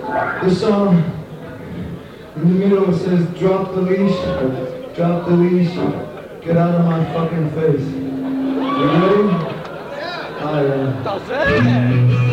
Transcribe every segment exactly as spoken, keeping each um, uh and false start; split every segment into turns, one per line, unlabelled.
This song, in the middle it says, drop the leash, drop the leash, get out of my fucking face. You ready? Ah, yeah.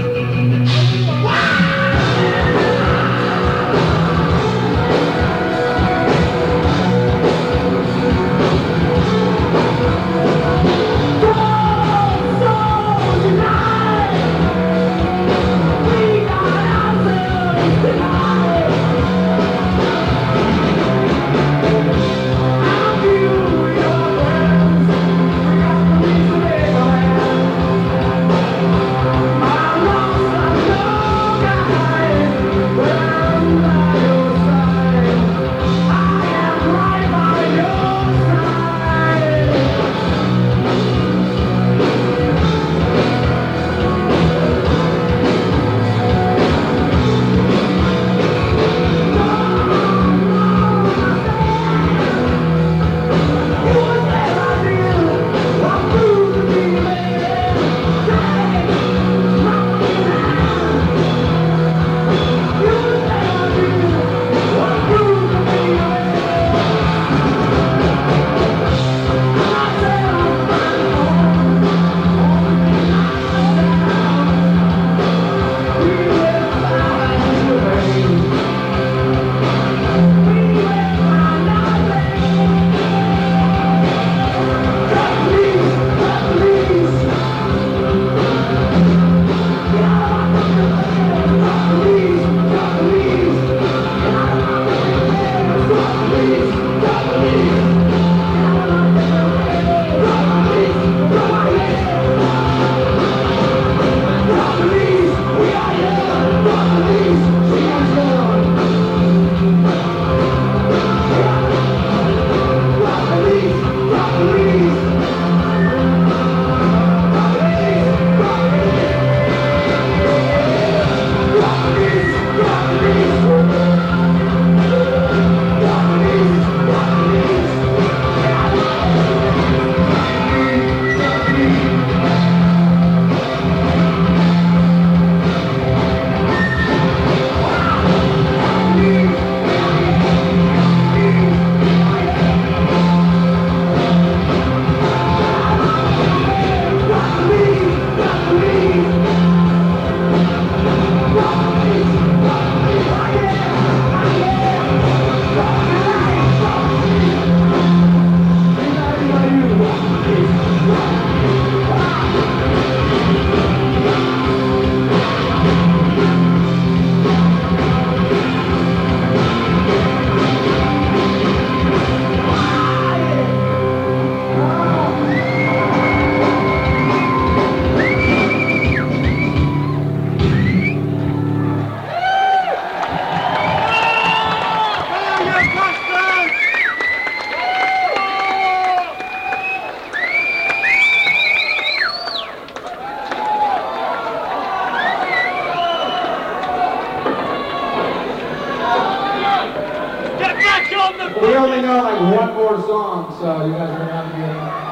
We only know like one more song, so you guys are gonna have to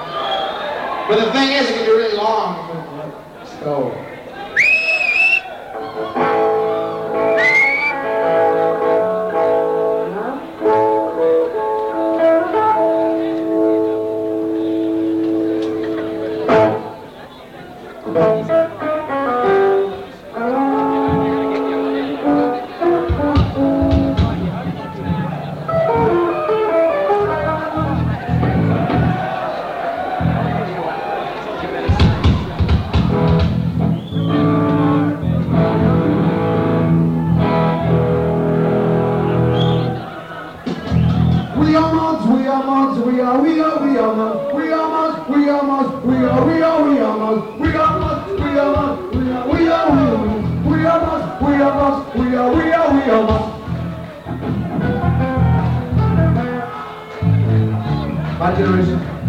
get. But the thing is, it can be really long. Let's go.
We are mods, we are mods, we are, we are, we are mods, we are mods, we are mods, we are, we are, we are mods, we are mods, we are mods, we are, we are, we are mods, we are mods, we are mods, we are, we are, we are mods. My generation.